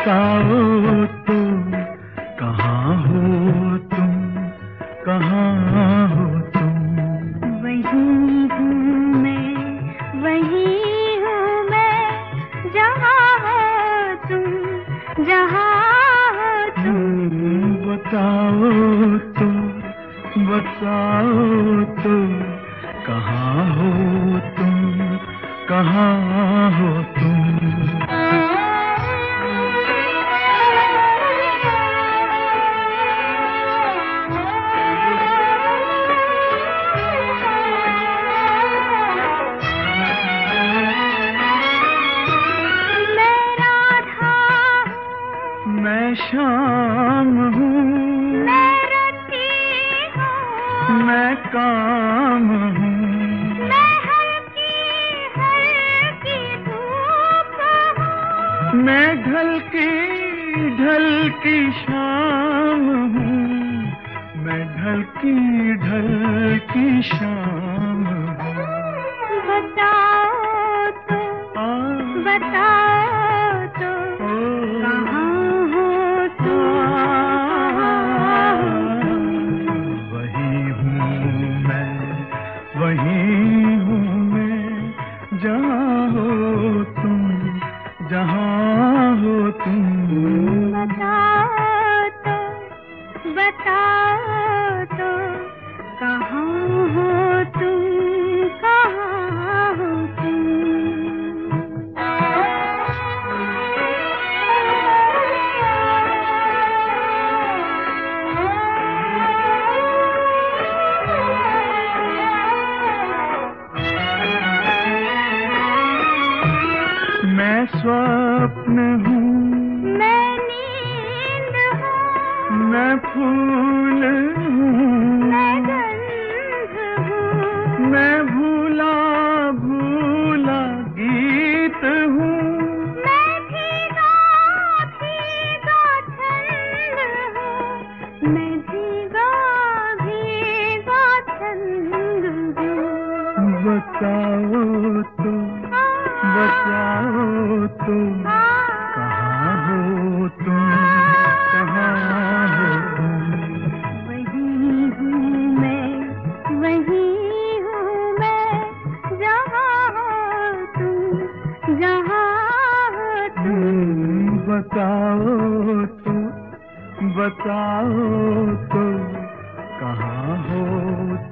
बताओ तो कहाँ हो तुम, कहाँ हो तुम? वहीं हूँ मैं, वहीं हूँ मैं, जहाँ हो तुम, जहाँ हो तुम। बताओ तो, बताओ तो कहाँ हो तुम, कहाँ हो तुम? मैं शाम हूँ, मैं रति हूँ, मैं काम हूँ, मैं हल्की हल्की धूप हूँ, मैं ढलकी ढलकी शाम हूँ, मैं ढलकी ढलकी शाम हूँ। बताओ तो, बताओ तो कहाँ हो तुम, कहाँ हो तुम? वही हूँ मैं, वही हूँ मैं, जहाँ हो तुम, जहाँ हो तुम। बताओ तो, बताओ तो कहाँ हो तुम, कहाँ हो तुम? मैं स्वप्न हूँ, मैं नींद हूँ, मैं फूल हूँ, मैं गंध हूँ, मैं भूला भूला गीत हूँ, मैं भीगा भीगा छंद हूँ, मैं भीगा भीगा छंद हूँ। बताओ तो, बताओ तो कहाँ हो तुम, कहाँ हो तुम? वहीं हूँ मैं, वहीं हूँ मैं, जहाँ हो तुम, जहाँ हो तुम। बताओ तो, बताओ तो कहाँ हो